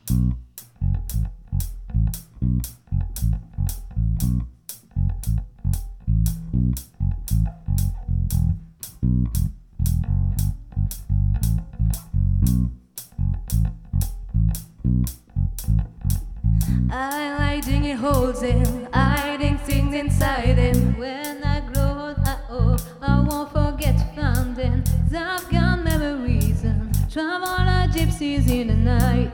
I like digging holes in, hiding things inside him. When I grow old, I hope I won't forget finding. I've got memories and travel like gypsies in the night.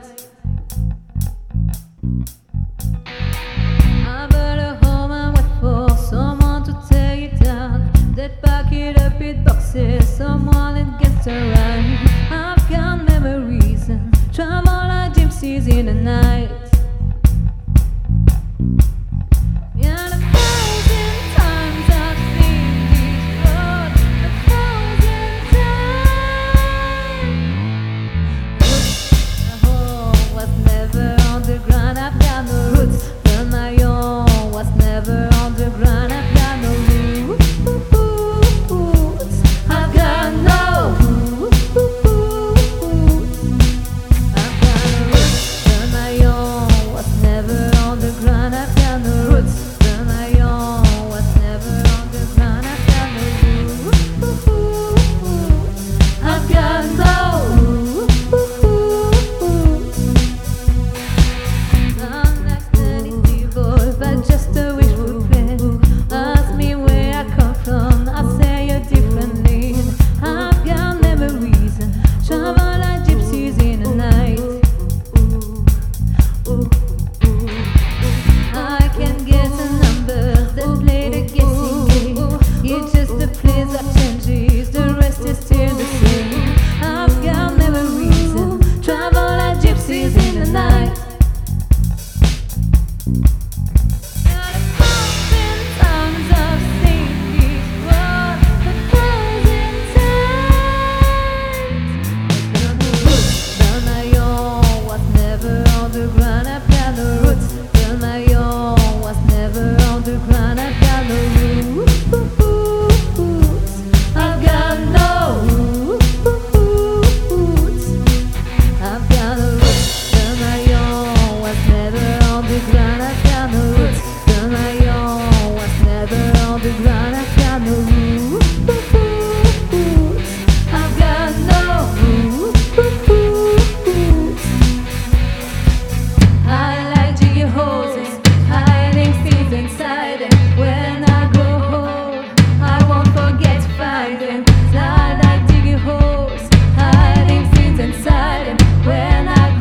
I built a home and wait for someone to tear it down. They'd pack it up in boxes, someone that gets around. I've got memories and travel like gypsies in the night. Yeah, a thousand times I've seen this road, 1,000 times. My home was never on the ground. I've got no roots, but my own was never on the ground. I've got no roots. I've got no roots. I've got no roots, but my own was never on the ground. I've got no roots.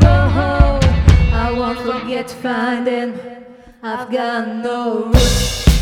Finding I've got no roots.